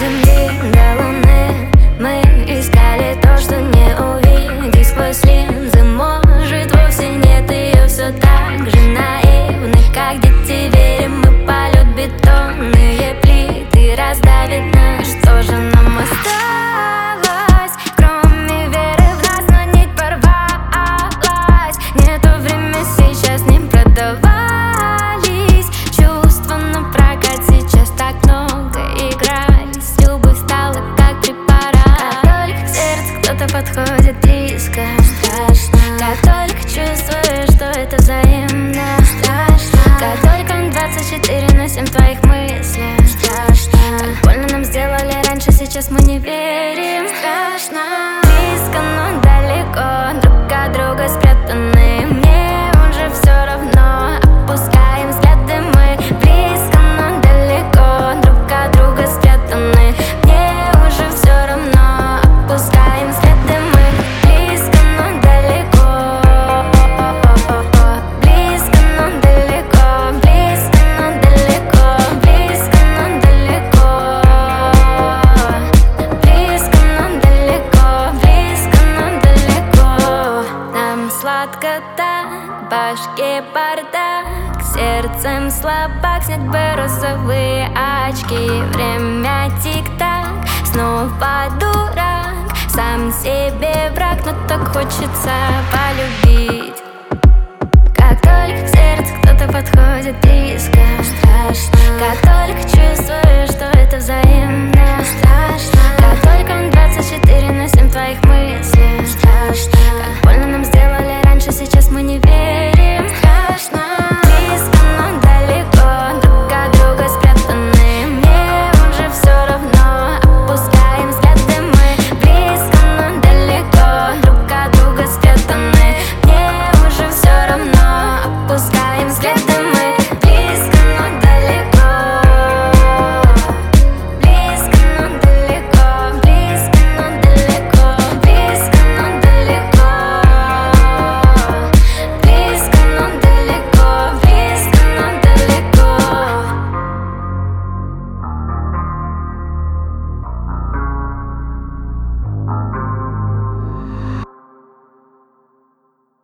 земли до луны мы искали то, что не увидеть сквозь линзы. Может, вовсе нет ее, все так же наивны, как дети верим мы. Полет бетонные плиты раздавит нас. Что же нам осталось, кроме веры в нас? Но нить порвалась, нету времени сейчас, не продавались чувства на прокат. Сейчас так много игрались, любовь стала как препарат. Как только к сердцу кто-то подходит близко, страшно. Как только чувствуешь, что это взаимно, страшно. Как только 24/7 в твоих мыслях, страшно. Как больно нам сделали раньше, сейчас мы не верим, страшно. Близко, но далеко, друг от друга спрятаны. Мне уже все равно, опускаем взгляды мы. Близко, но далеко, друг от друга спрятаны. Мне уже все равно, опускаем взгляды мы. Близко, но далеко, близко, но далеко, близко, но далеко, близко, но далеко, близко, но далеко, близко, но далеко. Нам сладко так, в башке бардак, сердцем слабак. Снять бы розовые очки, время тик-так, снова дурак, сам себе враг, но так хочется полюбить. Как только к сердцу кто-то подходит близко, страшно. Как только чувствуешь, что это взаимно,